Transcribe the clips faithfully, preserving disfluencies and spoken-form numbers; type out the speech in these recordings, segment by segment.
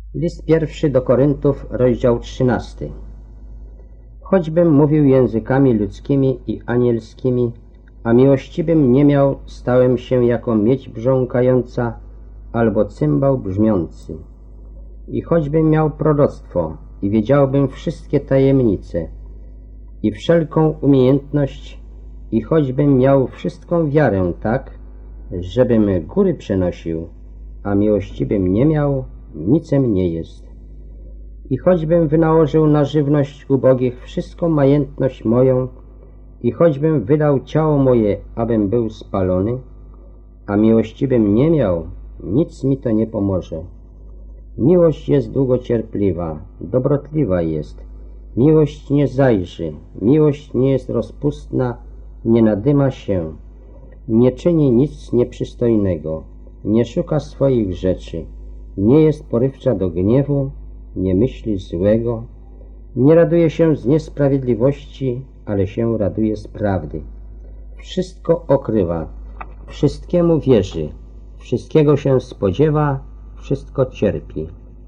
List pierwszy do Koryntów, rozdział trzynasty. Choćbym mówił językami ludzkimi i anielskimi, a miłości bym nie miał, stałem się jako miedź brząkająca albo cymbał brzmiący. I choćbym miał proroctwo i wiedziałbym wszystkie tajemnice i wszelką umiejętność, i choćbym miał wszystką wiarę tak, żebym góry przenosił, a miłości bym nie miał, nicem nie jest. I choćbym wynałożył na żywność ubogich wszystką majętność moją, i choćbym wydał ciało moje, abym był spalony, a miłości bym nie miał, nic mi to nie pomoże. Miłość jest długocierpliwa, dobrotliwa jest. Miłość nie zajrzy, miłość nie jest rozpustna, nie nadyma się, nie czyni nic nieprzystojnego, nie szuka swoich rzeczy, nie jest porywcza do gniewu, nie myśli złego, nie raduje się z niesprawiedliwości, ale się raduje z prawdy. Wszystko okrywa, wszystkiemu wierzy, wszystkiego się spodziewa, wszystko cierpi.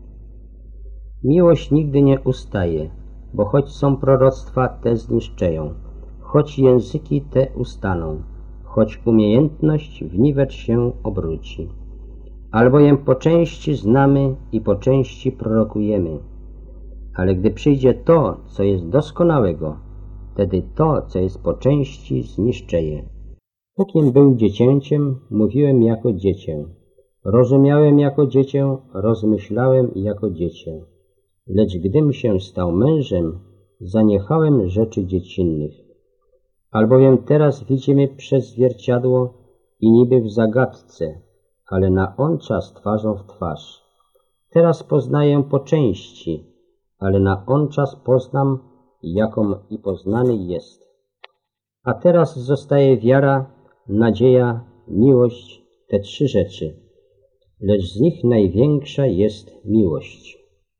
Miłość nigdy nie ustaje, bo choć są proroctwa, te zniszczeją, choć języki te ustaną, choć umiejętność w niwecz się obróci. Albowiem po części znamy i po części prorokujemy. Ale gdy przyjdzie to, co jest doskonałego, wtedy to, co jest po części, zniszczeje. Pókim był dziecięciem, mówiłem jako dziecię. Rozumiałem jako dziecię, rozmyślałem jako dziecię. Lecz gdym się stał mężem, zaniechałem rzeczy dziecinnych. Albowiem teraz widzimy przez zwierciadło i niby w zagadce, ale na on czas twarzą w twarz. Teraz poznaję po części, ale na on czas poznam, jaką i poznany jest. A teraz zostaje wiara, nadzieja, miłość, te trzy rzeczy, lecz z nich największa jest miłość.